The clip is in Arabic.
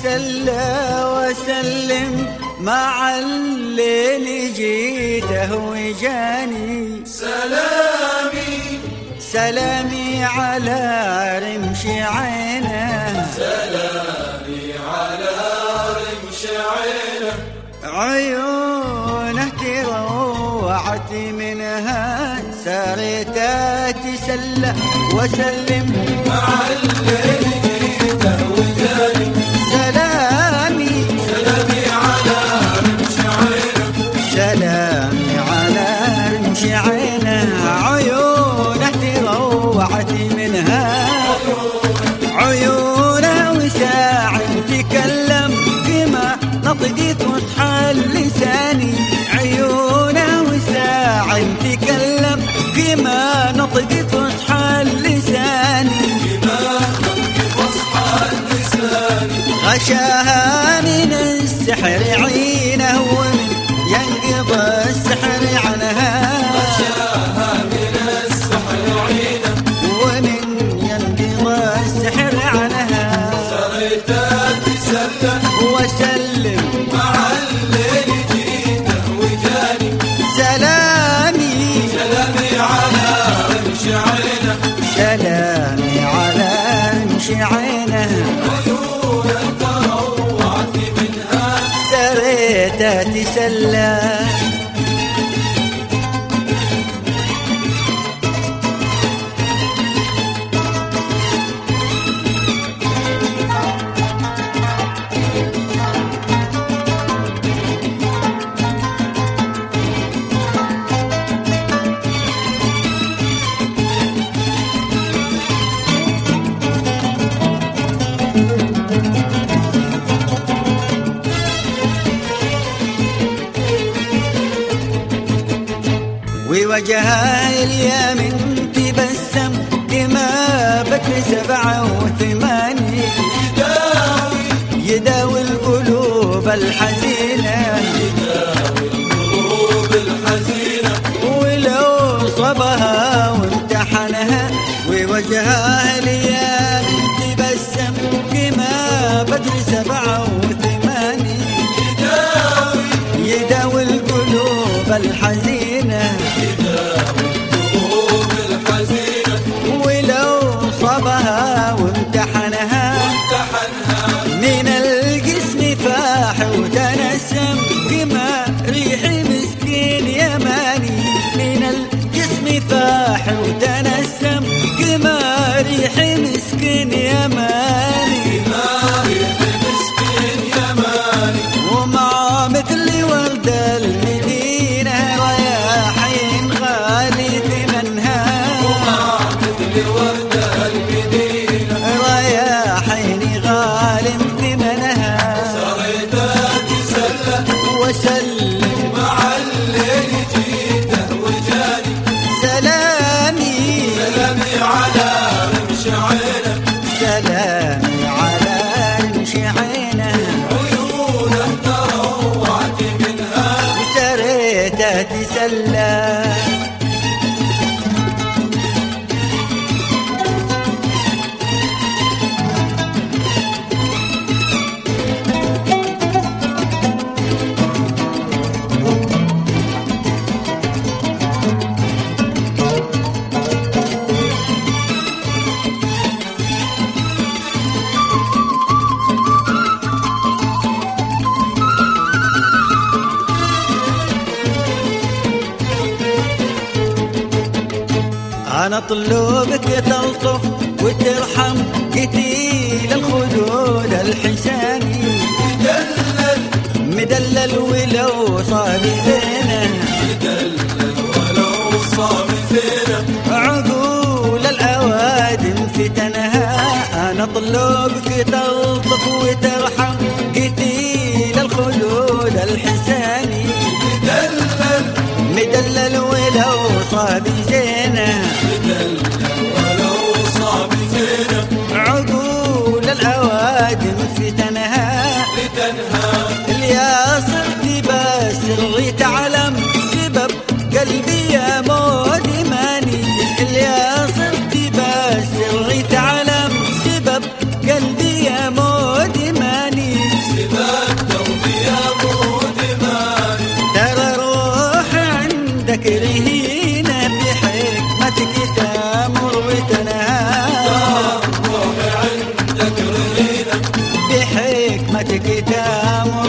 وتسلى وسلم مع الليل جيته وجاني. سلامي على رمش عينه، سلامي على رمش عينه، عيونه تروعت منها سارت تسلى وسلم مع الليل جيته وجاني. سلامي على رمش عينه، سلامي على رمش عينه، عيونه تروعت منها عيونه وساع تكلم كما نطقي فصحى لساني. عيونه وساع تكلم كما نطقي فصحى لساني. غشاها من السحر عينه ومن ينقض السحر عنها. غشاها من السحر عينه ومن ينقض السحر عنها. سريت تسلى وسلم مع الليل جيته وجاني. سلامي على رمش عينه، سلامي على رمش عينه، عيونه تروعت منها سريت تسلى. ووجهها اليمين تبسم كما بكر 87 يداوي القلوب الحزينة. ولو صبها وامتحنها ووجهها اليمين تبسم كما بدر 87 يداوي القلوب الحزينة. ولو صبها وامتحنها من الجسم فاح وتنسم كما ريح مسكين يماني. من الجسم فاح وتنسم كما ريح مسكين يماني. ومع مثل ورد المدينة رياحين غالي ثمنها. رياحين غالي ثمنها. سريت تسلى وسلم مع الليل جيته وجاني. سلامي على رمش عينه، سلامي على رمش عينه، عيونه تروعت منها سريت تسلى. أنا أطلبك تلطف وترحم قتيل الخدود الحساني. مدلل ولو صاب زينه، عقول الأوادم فتنها. أنا أطلبك تلطف وترحم قتيل الخدود الحساني. مدلل ولو صاب زينه، عقول الأوادم فتنها. الياصر تباسر تعلم سبب قلبي يا مودي ماني. الياصر تباسر تعلم سبب قلبي يا مودي ماني. بيتك تامر